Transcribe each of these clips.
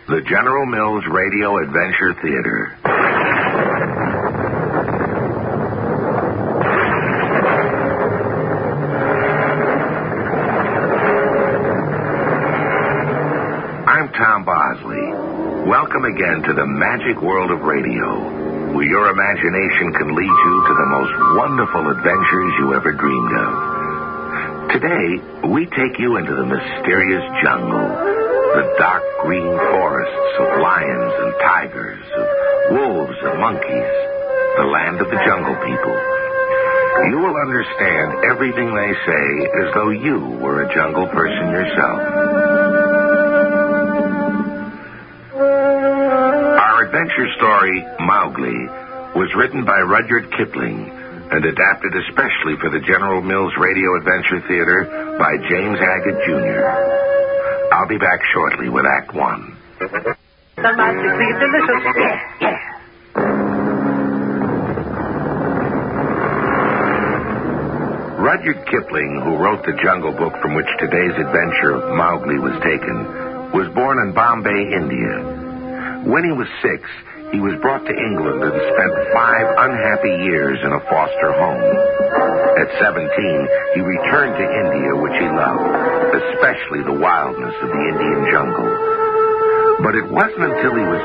The General Mills Radio Adventure Theater. I'm Tom Bosley. Welcome again to the magic world of radio, where your imagination can lead you to the most wonderful adventures you ever dreamed of. Today, we take you into the mysterious jungle, the dark green forests of lions and tigers, of wolves and monkeys, the land of the jungle people. You will understand everything they say as though you were a jungle person yourself. Our adventure story, Mowgli, was written by Rudyard Kipling and adapted especially for the General Mills Radio Adventure Theater by James Haggett, Jr. I'll be back shortly with Act One. The magically delicious. Yeah. Rudyard Kipling, who wrote the Jungle Book from which today's adventure of Mowgli was taken, was born in Bombay, India. When he was 6, he was brought to England and spent 5 unhappy years in a foster home. At 17, he returned to India, which he loved, especially the wildness of the Indian jungle. But it wasn't until he was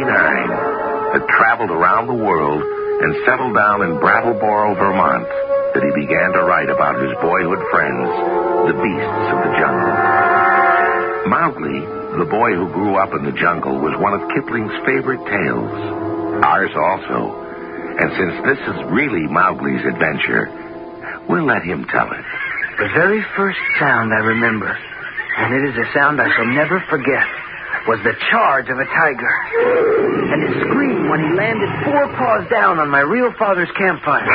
29 that traveled around the world and settled down in Brattleboro, Vermont, that he began to write about his boyhood friends, the beasts of the jungle. Mowgli, the boy who grew up in the jungle, was one of Kipling's favorite tales. Ours also. And since this is really Mowgli's adventure, we'll let him tell it. The very first sound I remember, and it is a sound I shall never forget, was the charge of a tiger. And his scream when he landed 4 paws down on my real father's campfire.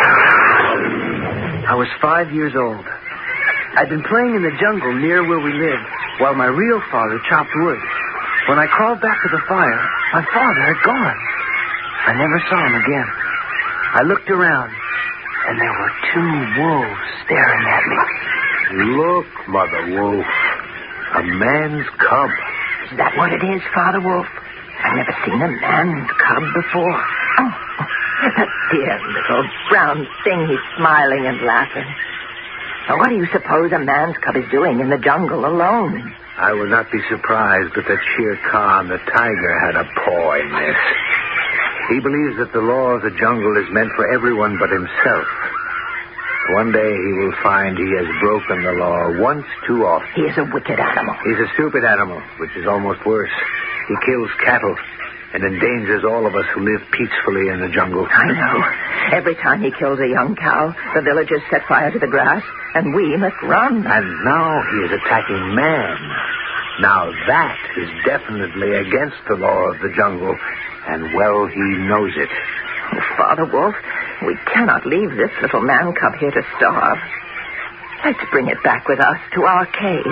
I was 5 years old. I'd been playing in the jungle near where we lived, while my real father chopped wood. When I crawled back to the fire, my father had gone. I never saw him again. I looked around, and there were 2 wolves staring at me. Look, Mother Wolf. A man's cub. Is that what it is, Father Wolf? I've never seen a man's cub before. Oh, that dear little brown thing. He's smiling and laughing. Now, what do you suppose a man's cub is doing in the jungle alone? I would not be surprised but that Shere Khan, the tiger, had a paw in this. He believes that the law of the jungle is meant for everyone but himself. One day he will find he has broken the law once too often. He is a wicked animal. He's a stupid animal, which is almost worse. He kills cattle and endangers all of us who live peacefully in the jungle. I know. Every time he kills a young cow, the villagers set fire to the grass, and we must run. And now he is attacking man. Now that is definitely against the law of the jungle, and well he knows it. Oh, Father Wolf, we cannot leave this little man cub here to starve. Let's bring it back with us to our cave.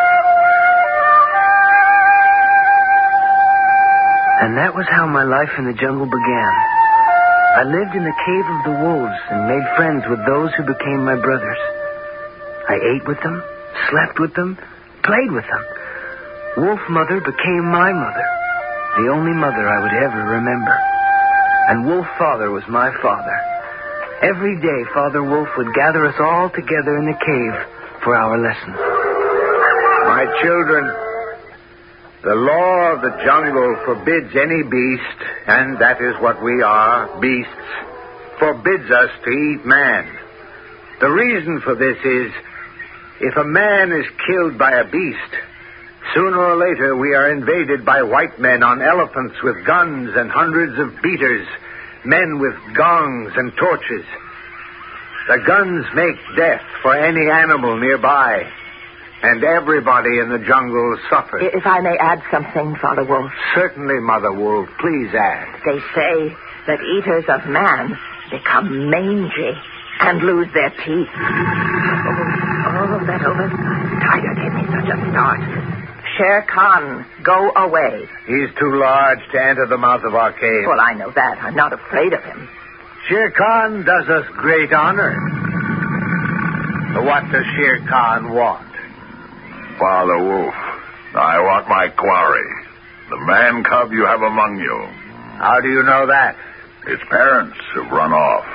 And that was how my life in the jungle began. I lived in the cave of the wolves and made friends with those who became my brothers. I ate with them, slept with them, played with them. Wolf Mother became my mother, the only mother I would ever remember. And Wolf Father was my father. Every day, Father Wolf would gather us all together in the cave for our lessons. My children, the law of the jungle forbids any beast, and that is what we are, beasts, forbids us to eat man. The reason for this is, if a man is killed by a beast, sooner or later we are invaded by white men on elephants with guns and hundreds of beaters, men with gongs and torches. The guns make death for any animal nearby, and everybody in the jungle suffers. If I may add something, Father Wolf. Certainly, Mother Wolf. Please add. They say that eaters of man become mangy and lose their teeth. Oh, that oversized tiger gave me such a start. Shere Khan, go away. He's too large to enter the mouth of our cave. Well, I know that. I'm not afraid of him. Shere Khan does us great honor. What does Shere Khan want? Father Wolf, I want my quarry. The man cub you have among you. How do you know that? Its parents have run off.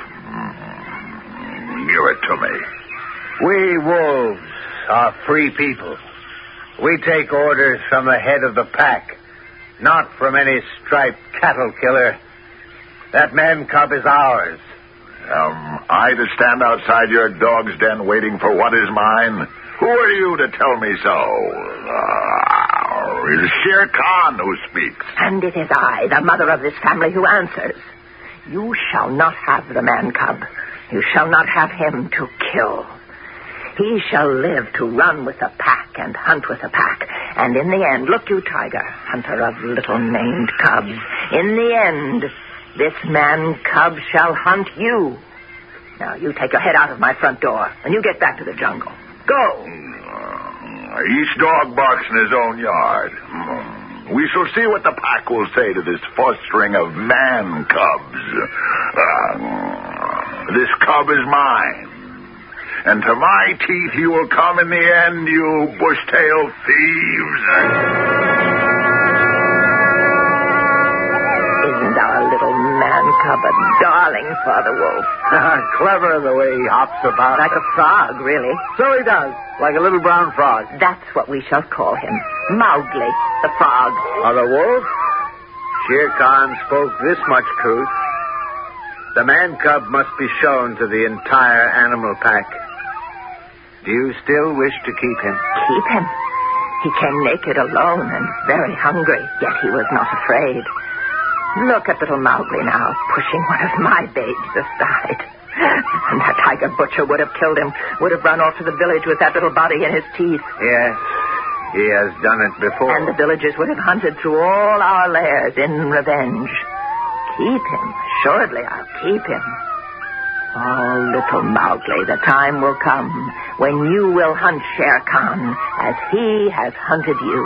Give it to me. We wolves are free people. We take orders from the head of the pack, not from any striped cattle killer. That man cub is ours. I to stand outside your dog's den waiting for what is mine? Who are you to tell me so? It is Shere Khan who speaks. And it is I, the mother of this family, who answers. You shall not have the man cub. You shall not have him to kill. He shall live to run with the pack and hunt with the pack. And in the end, look you, Tiger, hunter of little named cubs, in the end, this man cub shall hunt you. Now, you take your head out of my front door, and you get back to the jungle. Go. Each dog barks in his own yard. We shall see what the pack will say to this fostering of man cubs. This cub is mine. And to my teeth you will come in the end, you bush-tailed thieves. Isn't our little man cub a darling, Father Wolf? Clever the way he hops about. Like a frog, really. So he does, like a little brown frog. That's what we shall call him. Mowgli, the frog. Father Wolf, Shere Khan spoke this much truth. The man cub must be shown to the entire animal pack. Do you still wish to keep him? Keep him? He came naked alone and very hungry, yet he was not afraid. Look at little Mowgli now, pushing one of my babes aside. And that tiger butcher would have killed him, would have run off to the village with that little body in his teeth. Yes, he has done it before. And the villagers would have hunted through all our lairs in revenge. Keep him. Assuredly, I'll keep him. Oh, little Mowgli, the time will come when you will hunt Shere Khan as he has hunted you.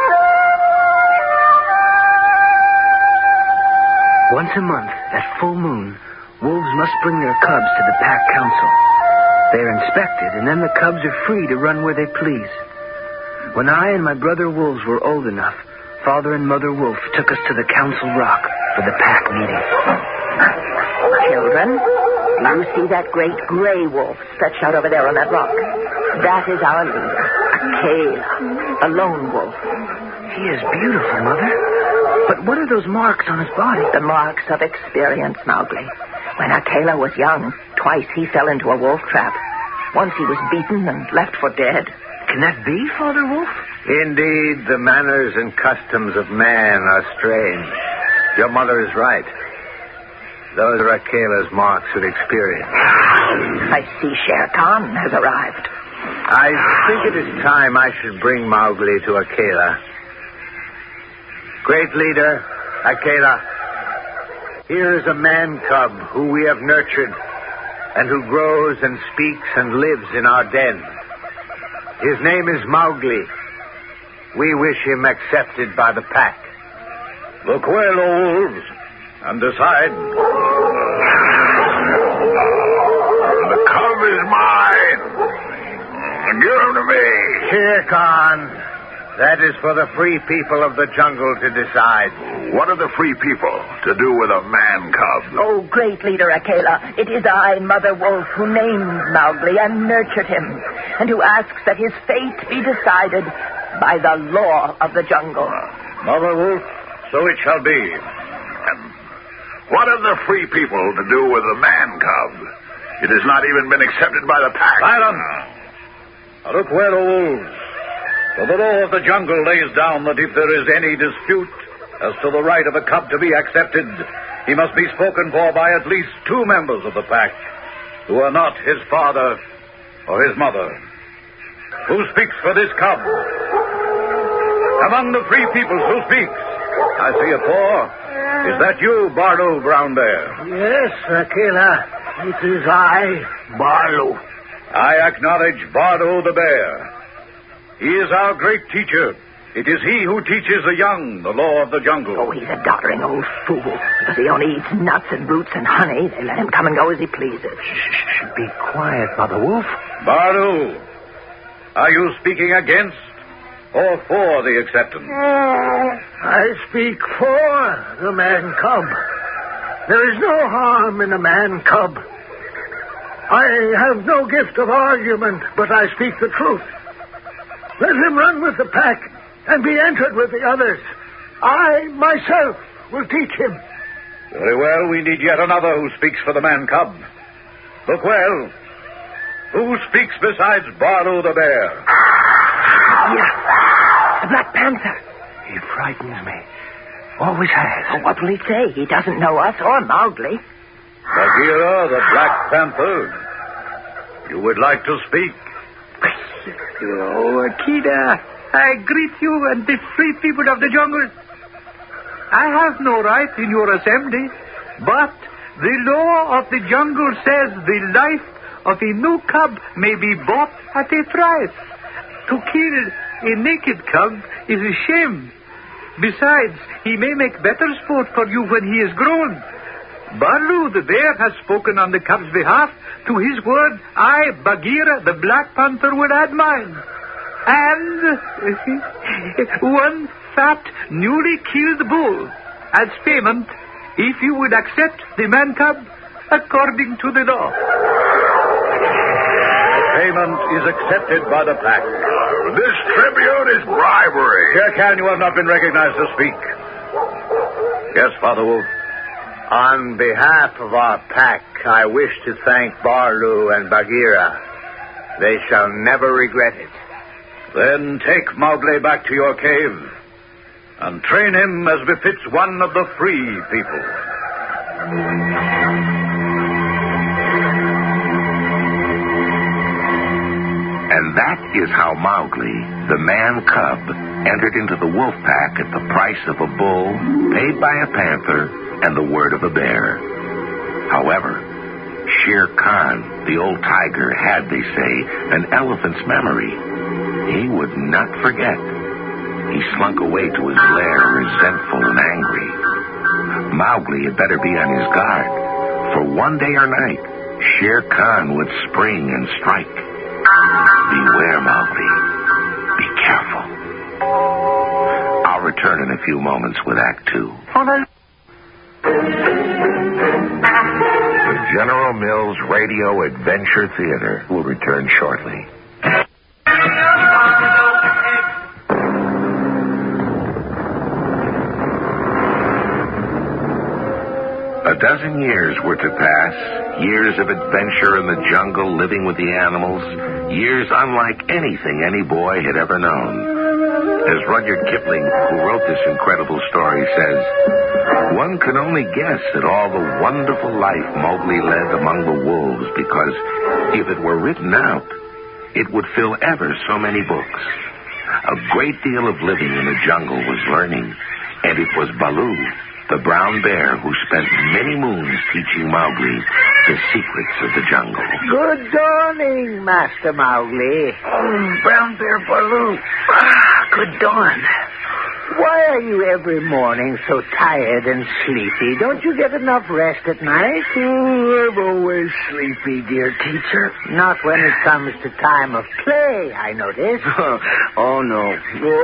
Once a month, at full moon, wolves must bring their cubs to the pack council. They are inspected, and then the cubs are free to run where they please. When I and my brother wolves were old enough, Father and Mother Wolf took us to the council rock for the pack meeting. Children, do you see that great gray wolf stretched out over there on that rock? That is our leader, Akela, a lone wolf. He is beautiful, Mother. But what are those marks on his body? The marks of experience, Mowgli. When Akela was young, twice he fell into a wolf trap. Once he was beaten and left for dead. Can that be, Father Wolf? Indeed, the manners and customs of man are strange. Your mother is right. Those are Akela's marks of experience. I see Shere Khan has arrived. I think it is time I should bring Mowgli to Akela. Great leader, Akela, here is a man cub who we have nurtured and who grows and speaks and lives in our den. His name is Mowgli. We wish him accepted by the pack. Look well, O wolves, and decide. The cub is mine. Give him to me. Shere Khan, that is for the free people of the jungle to decide. What are the free people to do with a man cub? Oh, great leader Akela, it is I, Mother Wolf, who named Mowgli and nurtured him, and who asks that his fate be decided by the law of the jungle. Mother Wolf, so it shall be. What have the free people to do with the man cub? It has not even been accepted by the pack. Silence! Look well, O wolves. For the law of the jungle lays down that if there is any dispute as to the right of a cub to be accepted, he must be spoken for by at least 2 members of the pack who are not his father or his mother. Who speaks for this cub? Among the free peoples, who speaks? I see a paw. Is that you, Bardo Brown Bear? Yes, Akela. It is I, Barlo. I acknowledge Bardo the Bear. He is our great teacher. It is he who teaches the young the law of the jungle. Oh, he's a doddering old fool. Because he only eats nuts and roots and honey, they let him come and go as he pleases. Shh, be quiet, Mother Wolf. Bardo, are you speaking against or for the acceptance? I I speak for the man cub. There is no harm in a man cub. I have no gift of argument, but I speak the truth. Let him run with the pack and be entered with the others. I, myself, will teach him. Very well, we need yet another who speaks for the man cub. Look well. Who speaks besides Balu the bear? Yeah, the Black Panther. He frightens me. Always has. Oh, what will he say? He doesn't know us or Mowgli. Bagheera, the Black Panther. You would like to speak? Oh, Akida, I greet you and the free people of the jungle. I have no right in your assembly, but the law of the jungle says the life of a new cub may be bought at a price. To kill a naked cub is a shame. Besides, he may make better sport for you when he is grown. Balu the bear has spoken on the cub's behalf. To his word, I, Bagheera, the Black Panther, will add mine. And one fat, newly killed bull as payment if you would accept the man cub according to the law. Payment is accepted by the pack. This tribute is bribery. Shere Khan, you have not been recognized to speak. Yes, Father Wolf. On behalf of our pack, I wish to thank Balu and Bagheera. They shall never regret it. Then take Mowgli back to your cave and train him as befits one of the free people. And that is how Mowgli, the man cub, entered into the wolf pack at the price of a bull, paid by a panther, and the word of a bear. However, Shere Khan, the old tiger, had, they say, an elephant's memory. He would not forget. He slunk away to his lair, resentful and angry. Mowgli had better be on his guard, for one day or night, Shere Khan would spring and strike. Beware, Mowgli. Be careful. I'll return in a few moments with Act 2. The General Mills Radio Adventure Theater will return shortly. A dozen years were to pass, years of adventure in the jungle, living with the animals, years unlike anything any boy had ever known. As Rudyard Kipling, who wrote this incredible story, says, one can only guess at all the wonderful life Mowgli led among the wolves, because if it were written out, it would fill ever so many books. A great deal of living in the jungle was learning, and it was Balu, the brown bear, who spent many moons teaching Mowgli the secrets of the jungle. Good dawning, Master Mowgli. Brown Bear Balu. Good dawn. Why are you every morning so tired and sleepy? Don't you get enough rest at night? Oh, I'm always sleepy, dear teacher. Not when it comes to time of play, I notice. Oh, no.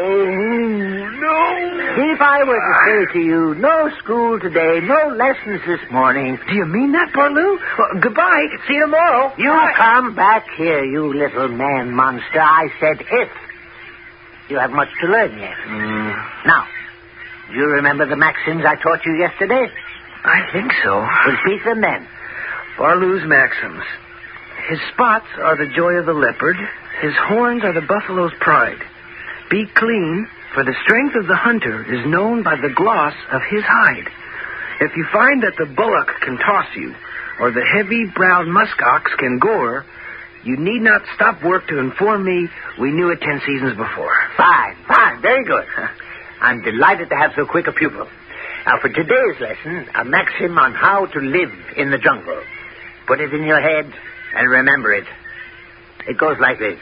Oh, no. If I were to say to you, no school today, no lessons this morning. Do you mean that, Balu? Well, goodbye. See you tomorrow. You come back here, you little man monster. I said if. You have much to learn yet. Now, do you remember the maxims I taught you yesterday? I think so. Repeat them then. Balu's maxims. His spots are the joy of the leopard. His horns are the buffalo's pride. Be clean, for the strength of the hunter is known by the gloss of his hide. If you find that the bullock can toss you, or the heavy-browed muskox can gore, you need not stop work to inform me. We knew it 10 seasons before. Fine. Very good. I'm delighted to have so quick a pupil. Now, for today's lesson, a maxim on how to live in the jungle. Put it in your head and remember it. It goes like this.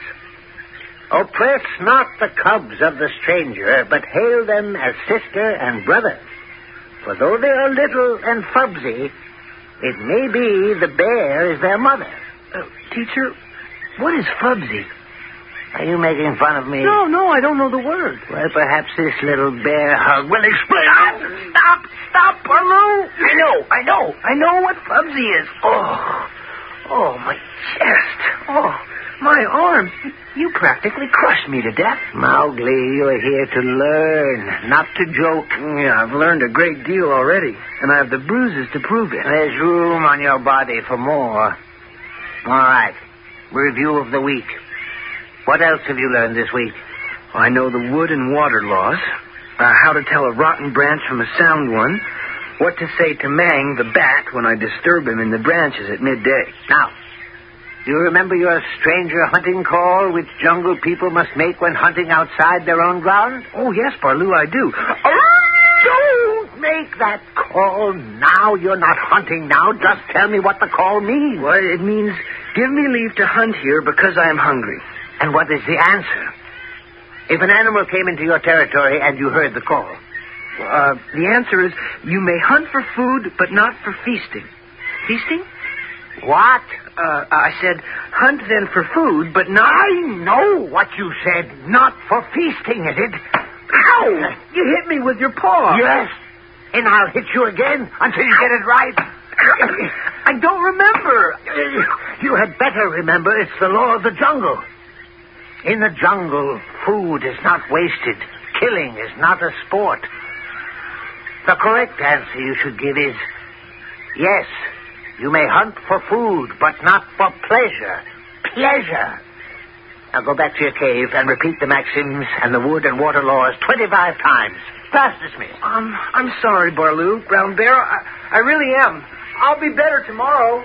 Oppress not the cubs of the stranger, but hail them as sister and brother. For though they are little and fubsy, it may be the bear is their mother. Teacher, what is fubsy? Are you making fun of me? No, I don't know the word. Well, perhaps this little bear hug will explain. Stop, Barloo. I know what Fubsy is. Oh, my chest. Oh, my arms. You practically crushed me to death. Mowgli, you're here to learn, not to joke. Yeah, I've learned a great deal already, and I have the bruises to prove it. There's room on your body for more. All right. Review of the week. What else have you learned this week? I know the wood and water laws, how to tell a rotten branch from a sound one, what to say to Mang, the bat, when I disturb him in the branches at midday. Now, do you remember your stranger hunting call which jungle people must make when hunting outside their own ground? Oh, yes, Barloo, I do. Don't make that call now. You're not hunting now. Just tell me what the call means. Well, it means give me leave to hunt here because I am hungry. And what is the answer? If an animal came into your territory and you heard the call? The answer is you may hunt for food, but not for feasting. Feasting? What? I said hunt then for food, but not... I know what you said. Not for feasting, is it? Ow! You hit me with your paw. Yes. And I'll hit you again until you get it right. I don't remember. You had better remember it's the law of the jungle. In the jungle, food is not wasted. Killing is not a sport. The correct answer you should give is, yes, you may hunt for food, but not for pleasure. Pleasure. Now go back to your cave and repeat the maxims and the wood and water laws 25 times. Fast as me. I'm sorry, Barloo. Brown Bear, I really am. I'll be better tomorrow.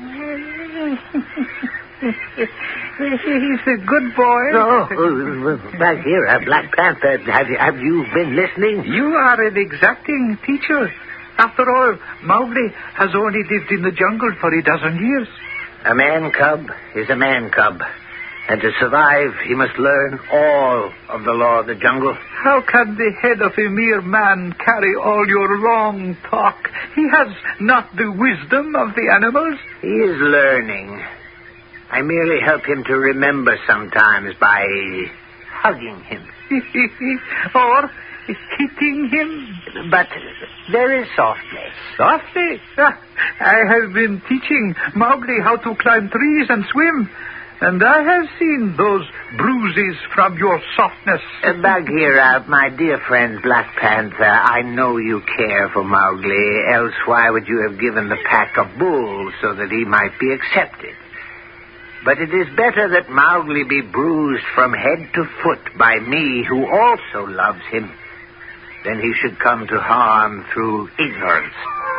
He's a good boy. Oh, Bagheera, Black Panther, have you been listening? You are an exacting teacher. After all, Mowgli has only lived in the jungle for a dozen years. A man cub is a man cub. And to survive, he must learn all of the law of the jungle. How can the head of a mere man carry all your long talk? He has not the wisdom of the animals. He is learning. I merely help him to remember sometimes by hugging him. Or hitting him. But very softly. Softly? I have been teaching Mowgli how to climb trees and swim. And I have seen those bruises from your softness. Bagheera, my dear friend Black Panther, I know you care for Mowgli, else why would you have given the pack a bull so that he might be accepted? But it is better that Mowgli be bruised from head to foot by me, who also loves him, than he should come to harm through ignorance.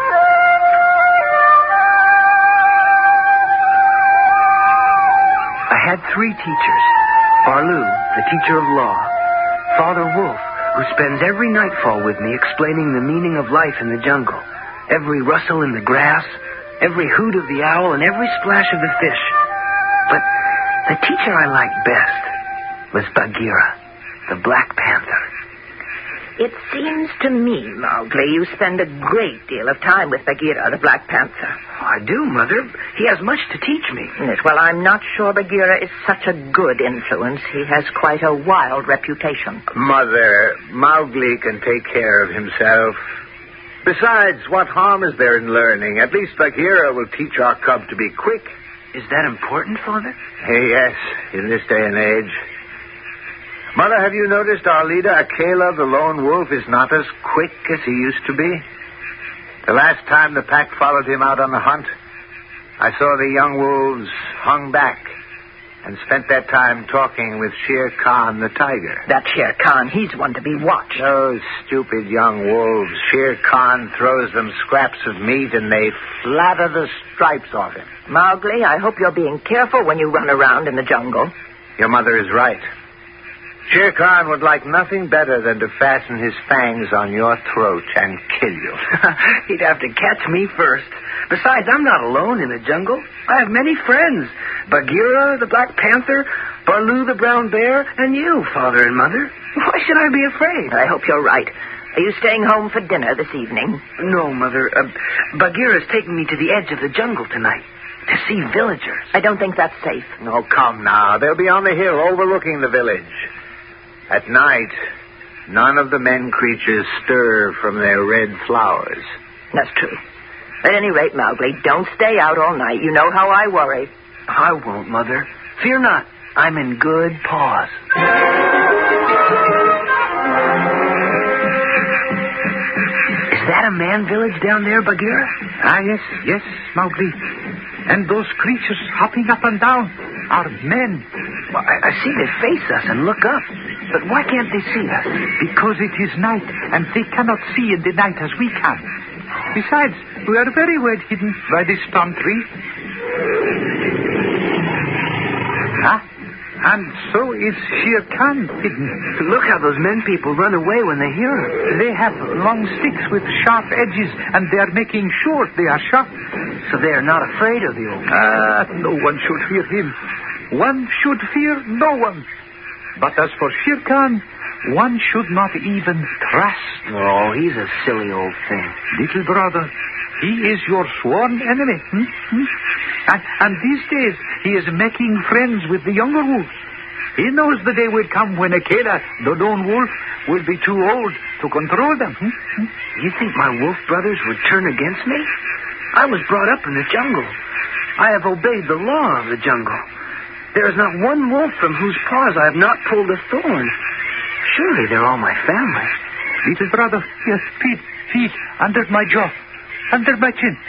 I had 3 teachers. Barloo, the teacher of law. Father Wolf, who spends every nightfall with me explaining the meaning of life in the jungle. Every rustle in the grass, every hoot of the owl, and every splash of the fish. But the teacher I liked best was Bagheera, the Black Panther. It seems to me, Mowgli, you spend a great deal of time with Bagheera, the Black Panther. I do, Mother. He has much to teach me. Yes, well, I'm not sure Bagheera is such a good influence. He has quite a wild reputation. Mother, Mowgli can take care of himself. Besides, what harm is there in learning? At least Bagheera will teach our cub to be quick. Is that important, Father? Yes, in this day and age. Mother, have you noticed our leader, Akela, the lone wolf, is not as quick as he used to be? The last time the pack followed him out on the hunt, I saw the young wolves hung back and spent that time talking with Shere Khan, the tiger. That Shere Khan, he's one to be watched. Those stupid young wolves. Shere Khan throws them scraps of meat and they flatter the stripes off him. Mowgli, I hope you're being careful when you run around in the jungle. Your mother is right. Shere Khan would like nothing better than to fasten his fangs on your throat and kill you. He'd have to catch me first. Besides, I'm not alone in the jungle. I have many friends. Bagheera, the Black Panther, Barloo, the Brown Bear, and you, Father and Mother. Why should I be afraid? I hope you're right. Are you staying home for dinner this evening? No, Mother. Bagheera's taking me to the edge of the jungle tonight. to see villagers. I don't think that's safe. Oh, come now. They'll be on the hill overlooking the village. At night, none of the men creatures stir from their red flowers. That's true. At any rate, Mowgli, don't stay out all night. You know how I worry. I won't, Mother. Fear not. I'm in good paws. Is that a man village down there, Bagheera? Ah, yes, Mowgli. And those creatures hopping up and down are men. Well, I see they face us and look up. But why can't they see us? Because it is night, and they cannot see in the night as we can. Besides, we are very well hidden by this palm tree. And so is Shere Khan hidden. Look how those men people run away when they hear him. They have long sticks with sharp edges, and they are making sure they are sharp. So they are not afraid of the old king. No one should fear him. One should fear no one. But as for Shere Khan, one should not even trust. Oh, he's a silly old thing. Little brother, he is your sworn enemy. And these days, he is making friends with the younger wolves. He knows the day will come when Akela, the lone wolf, will be too old to control them. You think my wolf brothers would turn against me? I was brought up in the jungle. I have obeyed the law of the jungle. There is not one wolf from whose paws I have not pulled a thorn. Surely they're all my family. Little brother, yes, feet, under my jaw, under my chin.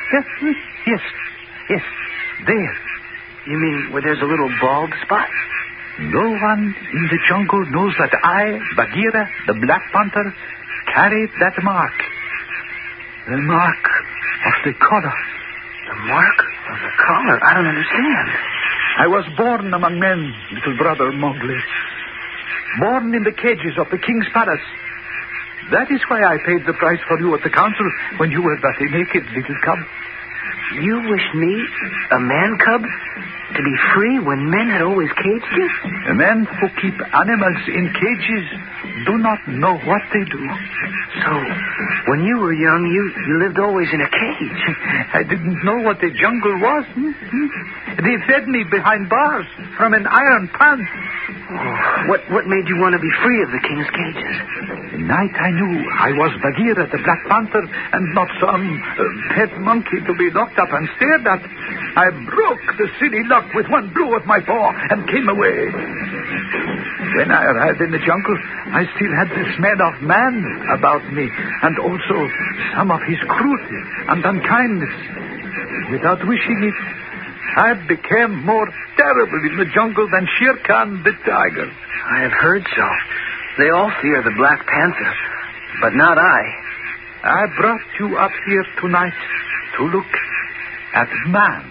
Yes, there. You mean where there's a little bald spot? No one in the jungle knows that I, Bagheera, the Black Panther, carried that mark. The mark of the collar. The mark of the collar? I don't understand. I was born among men, little brother Mowgli. Born in the cages of the king's palace. That is why I paid the price for you at the council when you were but a naked little cub. You wished me, a man cub, to be free when men had always caged you? The men who keep animals in cages do not know what they do. So, when you were young, you lived always in a cage. I didn't know what the jungle was. They fed me behind bars from an iron pan. Oh, what made you want to be free of the king's cages? The night I knew I was Bagheera, the Black Panther, and not some pet monkey to be locked up and stared at, I broke the silly lock with one blow of my paw and came away. When I arrived in the jungle, I still had the smell of man about me, and also some of his cruelty and unkindness. Without wishing it, I became more terrible in the jungle than Shere Khan the tiger. I have heard so. They all fear the Black Panther, but not I. I brought you up here tonight to look at man.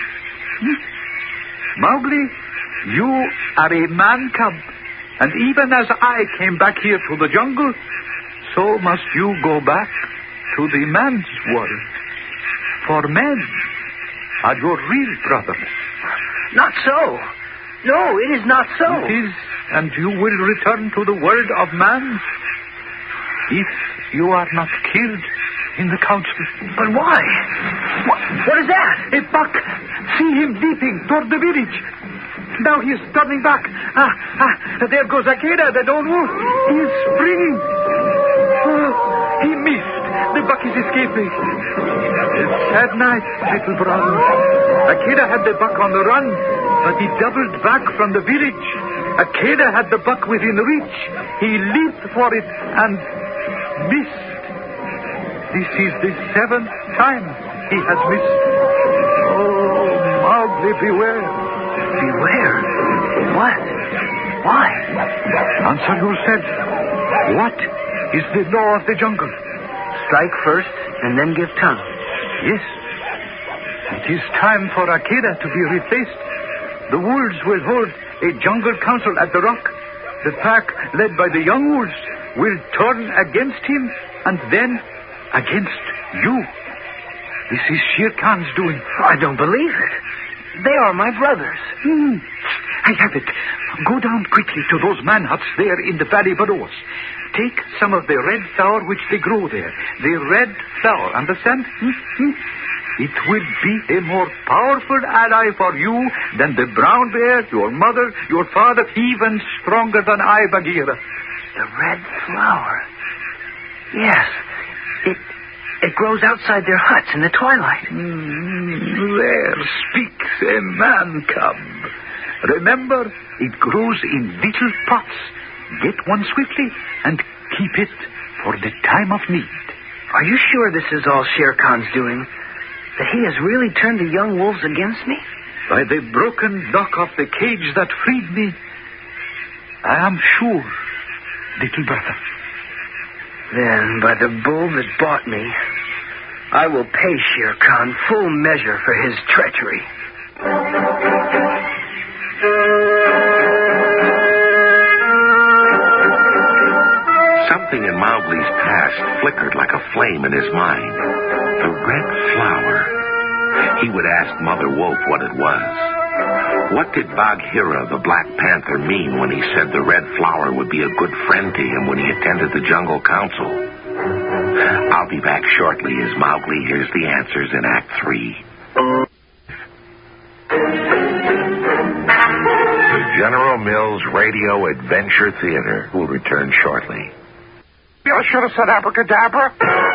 Mowgli, you are a man cub, and even as I came back here to the jungle, so must you go back to the man's world. For men are your real brothers. Not so. No, it is not so. It is, and you will return to the world of man if you are not killed in the council. But why? What is that? A buck. See him leaping toward the village. Now he is turning back. There goes Akela, the lone wolf. He is springing. He missed. The buck is escaping. A sad night, little brother. Akela had the buck on the run, but he doubled back from the village. Akela had the buck within reach. He leaped for it and missed. This is the 7th time he has missed. Oh, Mowgli, beware. Beware? What? Why? Answer yourself. What is the law of the jungle? Strike first and then give tongue. Yes. It is time for Akela to be replaced. The wolves will hold a jungle council at the rock. The pack, led by the young wolves, will turn against him and then against you. This is Shere Khan's doing. I don't believe it. They are my brothers. I have it. Go down quickly to those man huts there in the valley below us. Take some of the red flour which they grow there. The red flour, understand? It will be a more powerful ally for you than the brown bear, your mother, your father, even stronger than I, Bagheera. The red flower. Yes. It grows outside their huts in the twilight. There speaks a man cub. Remember, it grows in little pots. Get one swiftly and keep it for the time of need. Are you sure this is all Shere Khan's doing? That he has really turned the young wolves against me? By the broken lock of the cage that freed me, I am sure, little brother. Then, by the bull that bought me, I will pay Shere Khan full measure for his treachery. Something in Mowgli's past flickered like a flame in his mind. The red flower. He would ask Mother Wolf what it was. What did Bagheera, the Black Panther, mean when he said the red flower would be a good friend to him when he attended the Jungle Council? I'll be back shortly as Mowgli hears the answers in Act 3. The General Mills Radio Adventure Theater will return shortly. You should have said abracadabra.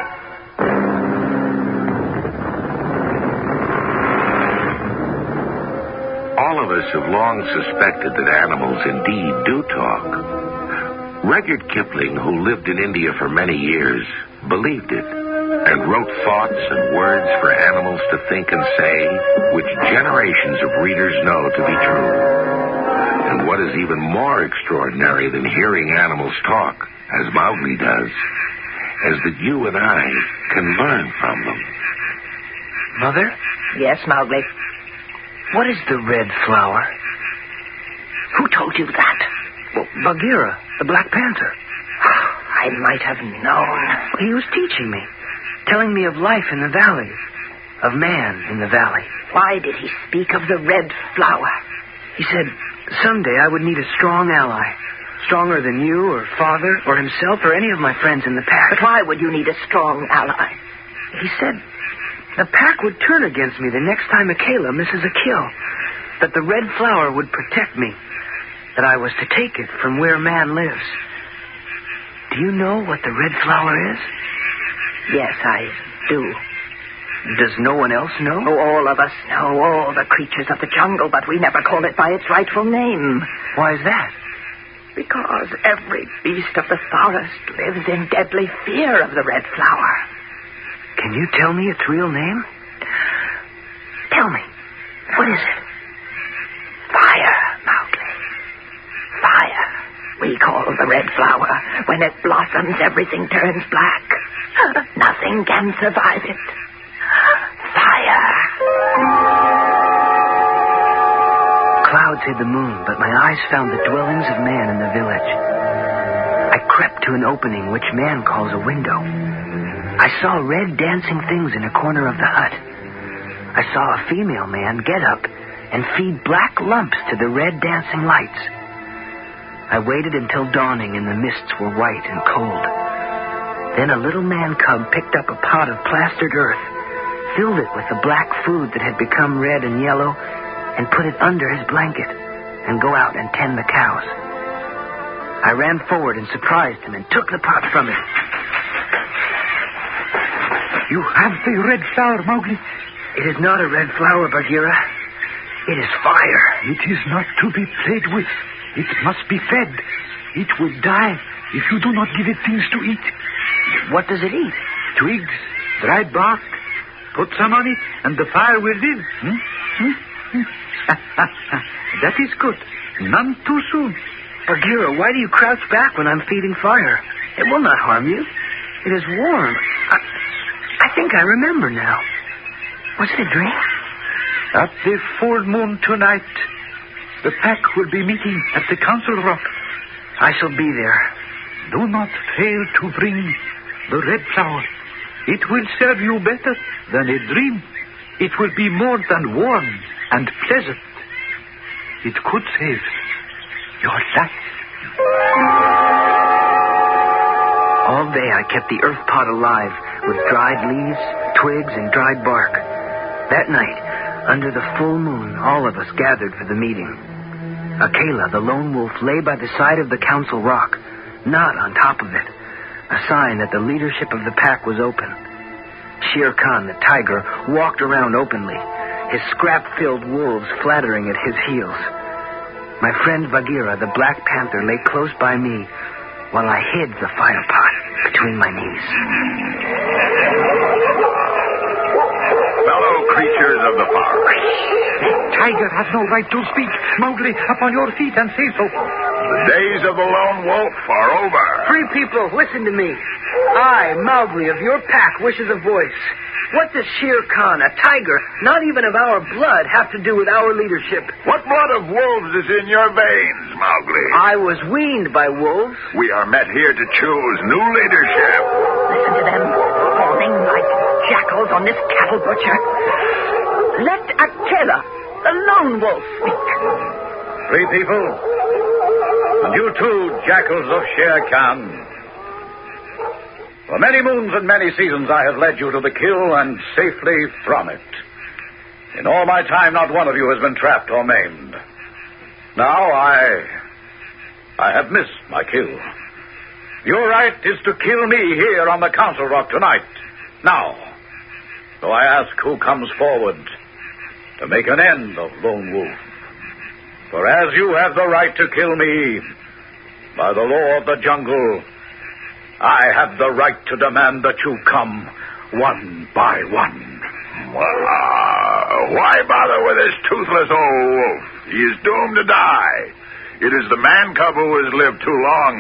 All of us have long suspected that animals indeed do talk. Rudyard Kipling, who lived in India for many years, believed it and wrote thoughts and words for animals to think and say, which generations of readers know to be true. And what is even more extraordinary than hearing animals talk, as Mowgli does, is that you and I can learn from them. Mother? Yes, Mowgli. What is the red flower? Who told you that? Well, Bagheera, the Black Panther. I might have known. He was teaching me, telling me of life in the valley, of man in the valley. Why did he speak of the red flower? He said someday I would need a strong ally, stronger than you or Father or himself or any of my friends in the pack. But why would you need a strong ally? He said the pack would turn against me the next time Akela misses a kill, that the red flower would protect me, that I was to take it from where man lives. Do you know what the red flower is? Yes, I do. Does no one else know? Oh, all of us know, all the creatures of the jungle, but we never call it by its rightful name. Why is that? Because every beast of the forest lives in deadly fear of the red flower. Can you tell me its real name? Tell me. What is it? Fire, Mowgli. Fire. We call the red flower. When it blossoms, everything turns black. Nothing can survive it. Fire. Clouds hid the moon, but my eyes found the dwellings of man in the village. I crept to an opening which man calls a window. I saw red dancing things in a corner of the hut. I saw a female man get up and feed black lumps to the red dancing lights. I waited until dawning and the mists were white and cold. Then a little man cub picked up a pot of plastered earth, filled it with the black food that had become red and yellow, and put it under his blanket and go out and tend the cows. I ran forward and surprised him and took the pot from him. You have the red flower, Mowgli. It is not a red flower, Bagheera. It is fire. It is not to be played with. It must be fed. It will die if you do not give it things to eat. What does it eat? Twigs, dried bark. Put some on it, and the fire will live. That is good. None too soon. Bagheera, why do you crouch back when I'm feeding fire? It will not harm you. It is warm. I think I remember now. Was it a dream? At the full moon tonight, the pack will be meeting at the Council Rock. I shall be there. Do not fail to bring the red flower. It will serve you better than a dream. It will be more than warm and pleasant. It could save your life. All day I kept the earth pot alive with dried leaves, twigs, and dried bark. That night, under the full moon, all of us gathered for the meeting. Akela, the lone wolf, lay by the side of the council rock, not on top of it, a sign that the leadership of the pack was open. Shere Khan, the tiger, walked around openly, his scrap-filled wolves flattering at his heels. My friend Bagheera, the Black Panther, lay close by me while I hid the fire pot between my knees. Fellow creatures of the forest. Tiger has no right to speak. Mowgli, up on your feet and say so. The days of the lone wolf are over. Free people, listen to me. I, Mowgli, of your pack, wishes a voice. What does Shere Khan, a tiger, not even of our blood, have to do with our leadership? What blood of wolves is in your veins, Mowgli? I was weaned by wolves. We are met here to choose new leadership. Listen to them, fawning like jackals on this cattle butcher. Let Akela, the lone wolf, speak. Free people, and you too, jackals of Shere Khan. For many moons and many seasons I have led you to the kill and safely from it. In all my time, not one of you has been trapped or maimed. Now I have missed my kill. Your right is to kill me here on the council rock tonight. Now. So I ask who comes forward to make an end of Lone Wolf. For as you have the right to kill me, by the law of the jungle, I have the right to demand that you come one by one. Why bother with this toothless old wolf? He is doomed to die. It is the man cub who has lived too long.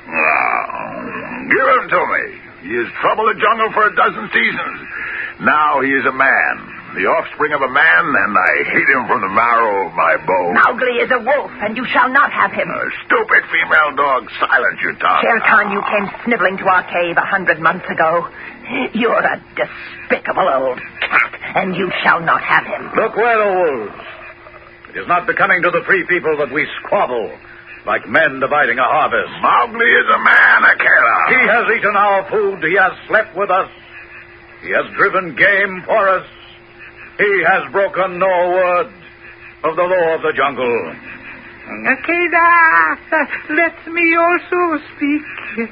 Give him to me. He has troubled the jungle for a dozen seasons. Now he is a man, the offspring of a man, and I hate him from the marrow of my bones. Mowgli is a wolf, and you shall not have him. Stupid female dog, silence your tongue. Shere Khan, you came sniveling to our cave 100 months ago. You're a despicable old cat, and you shall not have him. Look where the wolves. It is not becoming to the free people that we squabble like men dividing a harvest. Mowgli is a man, Akela. He has eaten our food. He has slept with us. He has driven game for us. He has broken no word of the law of the jungle. Akela, let me also speak.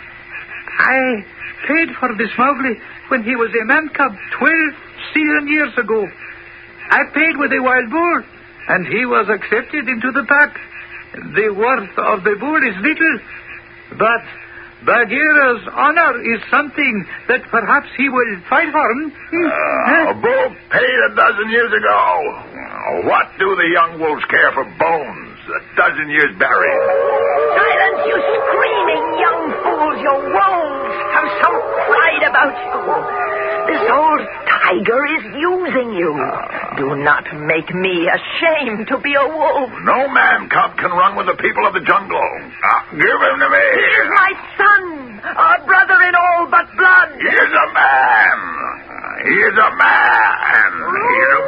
I paid for this Mowgli when he was a man cub 12 years ago. I paid with a wild bull, and he was accepted into the pack. The worth of the bull is little, but Bagheera's honor is something that perhaps he will fight for. A bull paid a dozen years ago. What do the young wolves care for bones a dozen years buried? Silence, you screaming young fools. Your wolves have some pride about you. This old tiger is using you. Do not make me ashamed to be a wolf. No man cub can run with the people of the jungle. Give him to me. He is my son, our brother in all but blood. He is a man. He is a man. He is a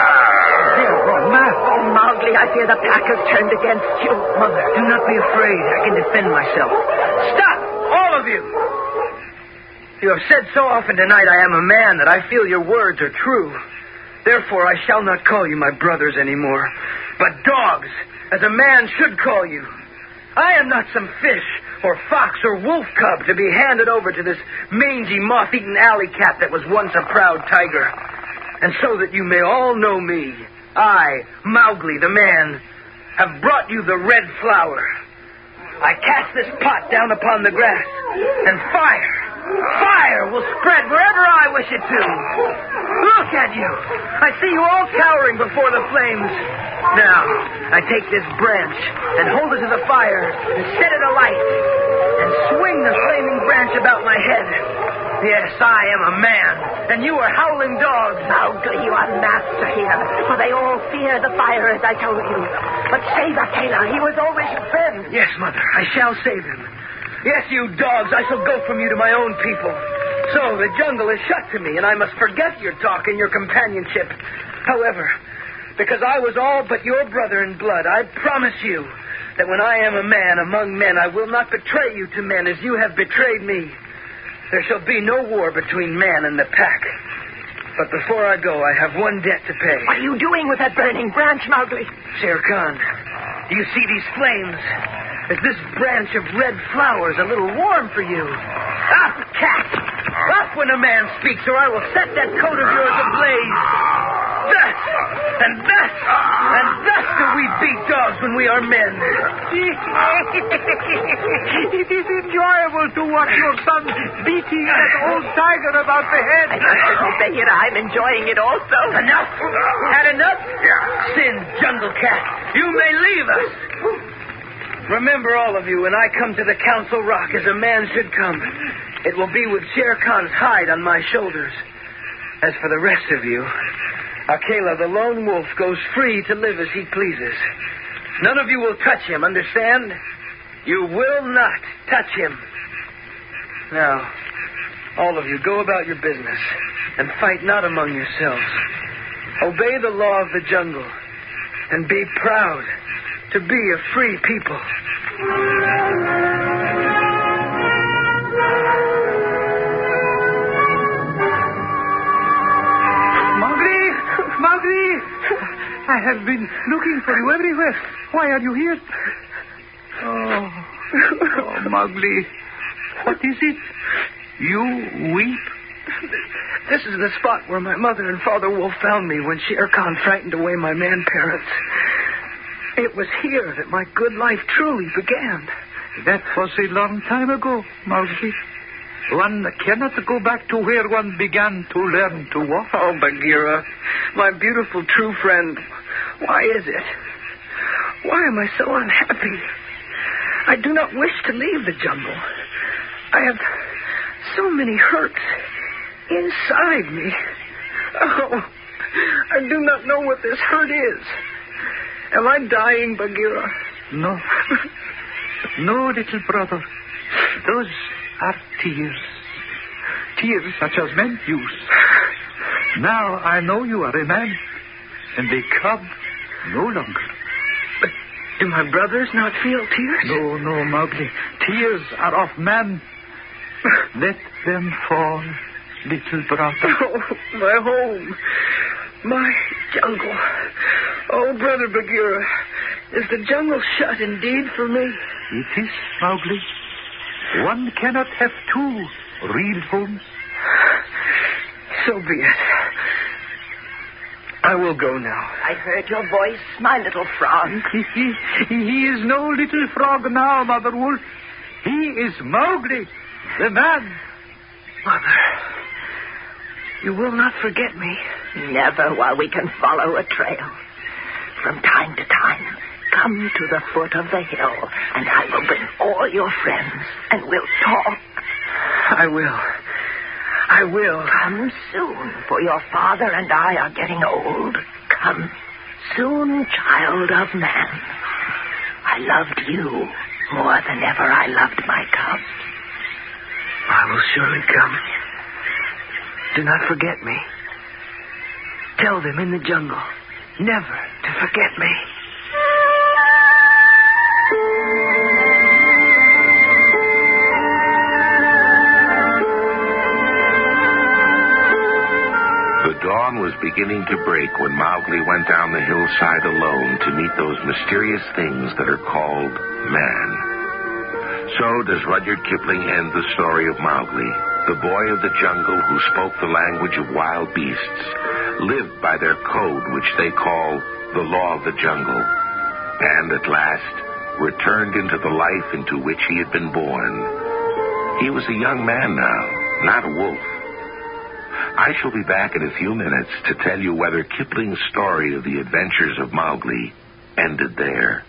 man. Oh, Mowgli, I fear the pack has turned against you. Mother, do not be afraid. I can defend myself. Stop, all of you. You have said so often tonight I am a man that I feel your words are true. Therefore, I shall not call you my brothers anymore, but dogs, as a man should call you. I am not some fish or fox or wolf cub to be handed over to this mangy, moth-eaten alley cat that was once a proud tiger. And so that you may all know me, I, Mowgli the man, have brought you the red flower. I cast this pot down upon the grass, and fire will spread wherever I wish it to. Look at you. I see you all cowering before the flames. Now, I take this branch and hold it to the fire and set it alight and swing the flaming branch about my head. Yes, I am a man, and you are howling dogs. Mowgli, you are master here, for they all fear the fire, as I told you. But save Akela. He was always your friend. Yes, Mother, I shall save him. Yes, you dogs, I shall go from you to my own people. So the jungle is shut to me, and I must forget your talk and your companionship. However, because I was all but your brother in blood, I promise you that when I am a man among men, I will not betray you to men as you have betrayed me. There shall be no war between man and the pack. But before I go, I have one debt to pay. What are you doing with that burning branch, Mowgli? Shere Khan, do you see these flames? Is this branch of red flowers a little warm for you? Up, cat! Up when a man speaks, or I will set that coat of yours ablaze. Thus, and thus, and thus do we beat dogs when we are men. It is enjoyable to watch your son beating that old tiger about the head. I must say it. I'm enjoying it also. Enough? Had enough? Sin, Jungle Cat, you may leave us. Remember, all of you, when I come to the Council Rock as a man should come, it will be with Shere Khan's hide on my shoulders. As for the rest of you, Akela, the lone wolf, goes free to live as he pleases. None of you will touch him, understand? You will not touch him. Now, all of you, go about your business and fight not among yourselves. Obey the law of the jungle and be proud to be a free people. Mowgli! I have been looking for you everywhere. Why are you here? Oh, Mowgli. What is it? You weep? This is the spot where my mother and Father Wolf found me when Shere Khan frightened away my man-parents. It was here that my good life truly began. That was a long time ago, Mowgli. One cannot go back to where one began to learn to walk. Oh, Bagheera, my beautiful true friend, why is it? Why am I so unhappy? I do not wish to leave the jungle. I have so many hurts inside me. Oh, I do not know what this hurt is. Am I dying, Bagheera? No. No, little brother. Those are tears. Tears such as men use. Now I know you are a man, and a cub no longer. But do my brothers not feel tears? No, Mowgli. Tears are of man. Let them fall, little brother. Oh, my home. My jungle. Oh, Brother Bagheera, is the jungle shut indeed for me? It is, Mowgli. One cannot have two real homes. So be it. I will go now. I heard your voice, my little frog. He is no little frog now, Mother Wolf. He is Mowgli, the man. Mother, you will not forget me. Never while we can follow a trail. From time to time, come to the foot of the hill, and I will bring all your friends, and we'll talk. I will. Come soon, for your father and I are getting old. Come soon, child of man. I loved you more than ever I loved my cubs. I will surely come. Do not forget me. Tell them in the jungle never to forget me. The dawn was beginning to break when Mowgli went down the hillside alone to meet those mysterious things that are called man. So does Rudyard Kipling end the story of Mowgli, the boy of the jungle who spoke the language of wild beasts, lived by their code which they call the law of the jungle, and at last returned into the life into which he had been born. He was a young man now, not a wolf. I shall be back in a few minutes to tell you whether Kipling's story of the adventures of Mowgli ended there.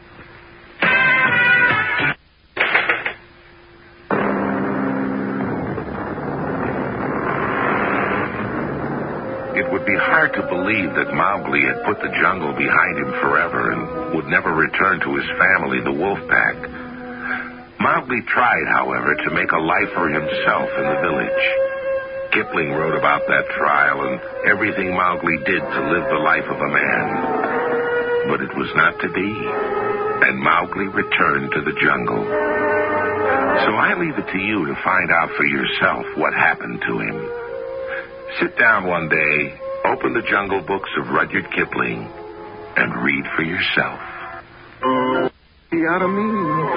It would be hard to believe that Mowgli had put the jungle behind him forever and would never return to his family, the wolf pack. Mowgli tried, however, to make a life for himself in the village. Kipling wrote about that trial and everything Mowgli did to live the life of a man. But it was not to be, and Mowgli returned to the jungle. So I leave it to you to find out for yourself what happened to him. Sit down one day, open the Jungle Books of Rudyard Kipling, and read for yourself. Out of me.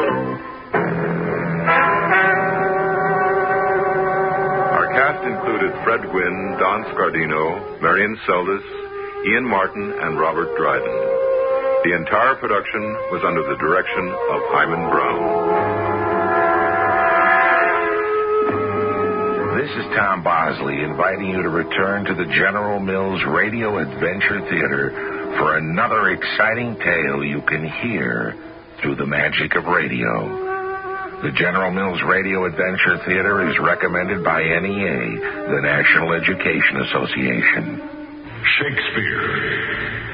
Our cast included Fred Gwynne, Don Scardino, Marion Seldes, Ian Martin, and Robert Dryden. The entire production was under the direction of Hyman Brown. This is Tom Bosley inviting you to return to the General Mills Radio Adventure Theater for another exciting tale you can hear through the magic of radio. The General Mills Radio Adventure Theater is recommended by NEA, the National Education Association. Shakespeare.